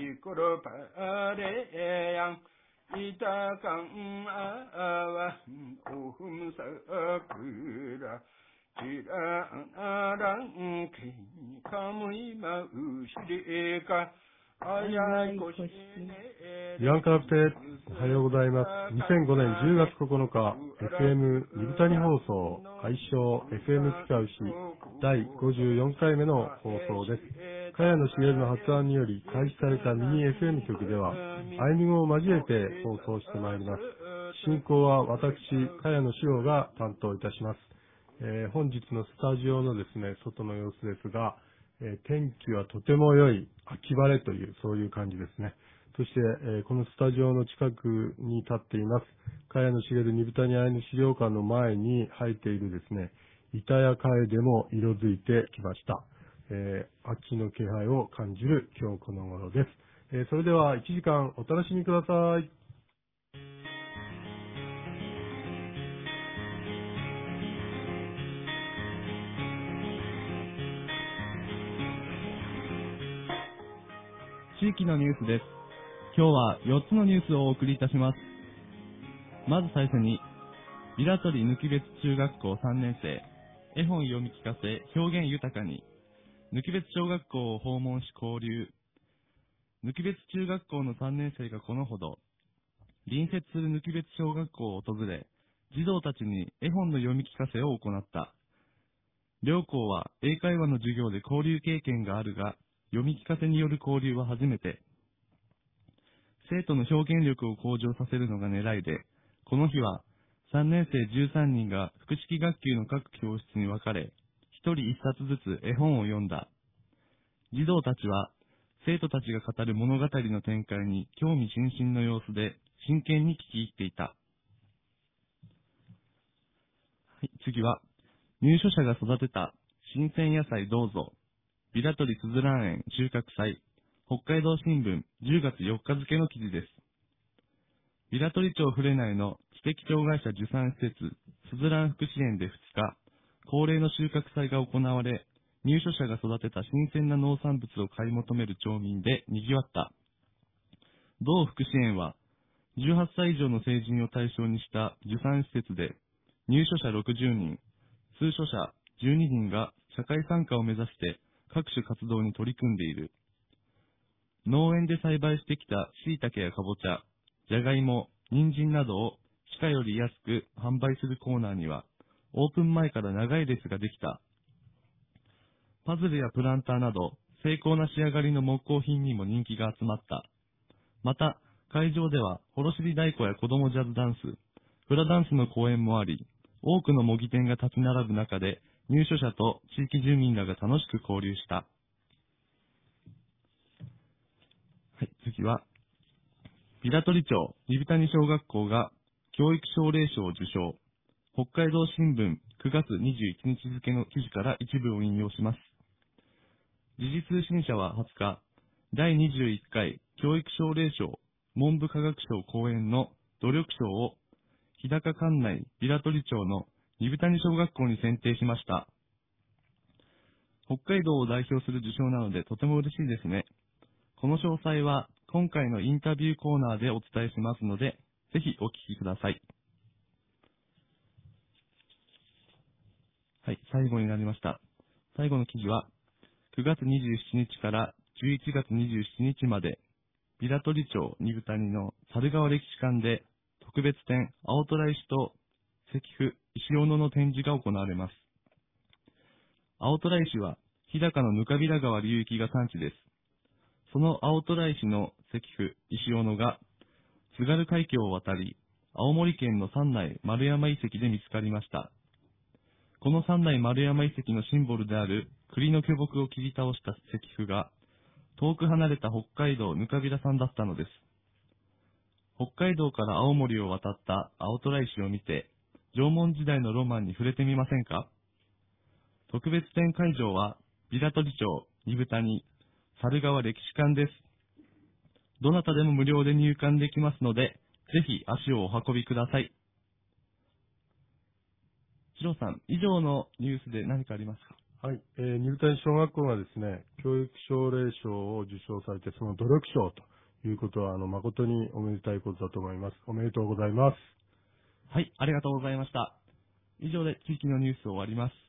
이끌어 바래양 이다강 아와 오흠사 그라 지라랑 기카무이 마우시리가 아야이 고시네 イワンカラプテ、おはようございます。2005年10月9日、FM 二豚に放送、愛称 FM ピカウシ、第54回目の放送です。茅野茂の発案により開始されたミニ FM 局では、アイヌ語を交えて放送してまいります。進行は私、茅野志郎が担当いたします。本日のスタジオのですね、外の様子ですが、天気はとても良い秋晴れという、そういう感じですね。そして、このスタジオの近くに立っています、茅野茂二豚にアイヌ資料館の前に生えているですね、板やカエデも色づいてきました。秋の気配を感じる今日この頃です。それでは1時間お楽しみください。 地域のニュースです。今日は4つのニュースをお送りいたします。まず最初に、平取抜別中学校3年生、絵本読み聞かせ、表現豊かに、抜別小学校を訪問し交流。抜別中学校の3年生がこのほど、隣接する抜別小学校を訪れ、児童たちに絵本の読み聞かせを行った。両校は英会話の授業で交流経験があるが、読み聞かせによる交流は初めて。生徒の表現力を向上させるのが狙いで、この日は3年生13人が複式学級の各教室に分かれ、1人1冊ずつ絵本を読んだ。児童たちは生徒たちが語る物語の展開に興味津々の様子で真剣に聞き入っていた。次は、入所者が育てた新鮮野菜どうぞ。平取すずらん園収穫祭、北海道新聞10月4日付の記事です。平取町ふれ内の知的障害者受産施設、すずらん福祉園で2日、恒例の収穫祭が行われ、入所者が育てた新鮮な農産物を買い求める町民で賑わった。同福祉園は、18歳以上の成人を対象にした受産施設で、入所者60人、通所者12人が社会参加を目指して、各種活動に取り組んでいる。農園で栽培してきた椎茸やかぼちゃ、じゃがいも、人参などを市価より安く販売するコーナーには、オープン前から長い列ができた。パズルやプランターなど、精巧な仕上がりの木工品にも人気が集まった。また、会場では、ほろしり太鼓や子供ジャズダンス、フラダンスの公演もあり、多くの模擬店が立ち並ぶ中で、入所者と地域住民らが楽しく交流した。次は、平取町二豚小学校が教育奨励賞を受賞。北海道新聞9月21日付の記事から一部を引用します。時事通信社は20日、第21回教育奨励賞文部科学省講演の努力賞を日高管内平取町の二豚小学校に選定しました。北海道を代表する受賞なのでとても嬉しいですね。この詳細は今回のインタビューコーナーでお伝えしますので、ぜひお聞きください。はい、最後になりました。最後の記事は、9月27日から11月27日まで、平取町二豚の猿川歴史館で特別展青虎石と石符石斧の展示が行われます。青虎石は日高のぬかびら川流域が産地です。その青虎石の石符石斧が津軽海峡を渡り、青森県の三内丸山遺跡で見つかりました。この三内丸山遺跡のシンボルである栗の巨木を切り倒した石符が、遠く離れた北海道ぬかびら産だったのです。北海道から青森を渡った青虎石を見て、縄文時代のロマンに触れてみませんか？特別展会場は、平取町二豚に猿川歴史館です。どなたでも無料で入館できますので、ぜひ足をお運びください。シロさん、以上のニュースで何かありますか？ はい、入谷小学校がですね、教育奨励賞を受賞されて、その努力賞ということは、誠におめでたいことだと思います。おめでとうございます。 はい、ありがとうございました。以上で地域のニュースを終わります。